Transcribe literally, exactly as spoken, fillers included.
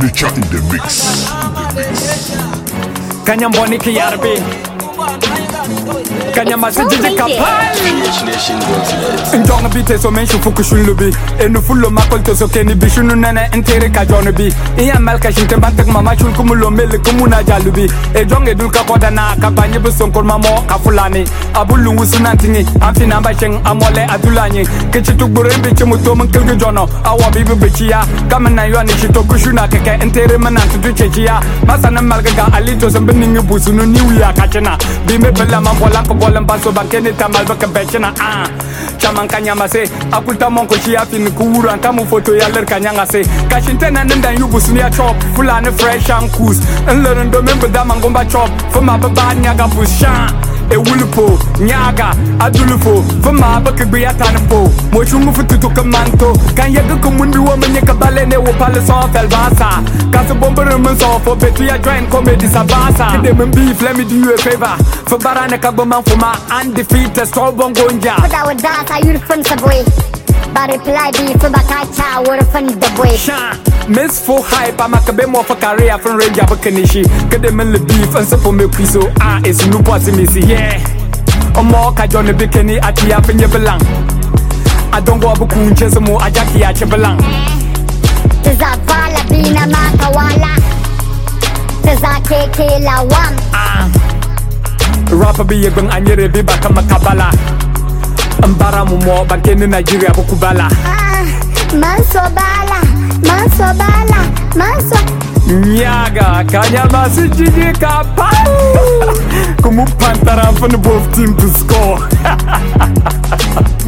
Nature in the mix. Kanyamboni kiyarbi Kanyamasi jiji kapali Ndonga bite so menshu fuku shulubi Enu fullo makol to so keni bishunu nene entere ka jonubi Iya melka shinte bantek mama shul kumulo mele kumuna jalubi E jonge dulka koda na kabanye busonkor mamo kafulani Abulu wusunantingi Amfi namba sheng amole adulani Kichituk burembi chimuto mnkilgi jono Awa bibi bichiya Kamena yuani shito kushuna keke entere manantu duchechiya Masana malgaga alito sambeningi busunu niwiya kachena Bime bela mambola ko bolen baso bankeni tamal baka bechena ah chaman kanyama se akulta monko chia fin kuura kamu foto ya ler kanyanga se kashintena nenda yubusu ya chop fulani fresh and cool nlerin do membe da mangomba chop fuma baba nyaga busha e wulpo nyaga adulfo fuma baka biya tanfo mo chungu fututu kamanto kan yaga kumundu wo menye kabale ne wo pale so fel basa kaso bomber men so fo betu ya join comedy sabasa de men beef let me do you a favor for barane kagoma fuma undefeated strong gonja da wada sa yur fun sabwe ba reply bi for bakacha wor fun the boy sha miss for hype amakabe mo for career fun ranger bakanishi kede men le beef and so me kwiso ah is no possibility yeah omo ka john bikeni atia fenye belang adongo abukun chesemo ajaki ya chebelang tzavala bina makawala tzakeke lawam ah rapper bi yebang anyere bi bakama kabala ambara mu mo bakeni Nigeria bukubala ah manso bala manso bala manso nyaga kanyamasi jiji kapali kumu pantara fun both team to score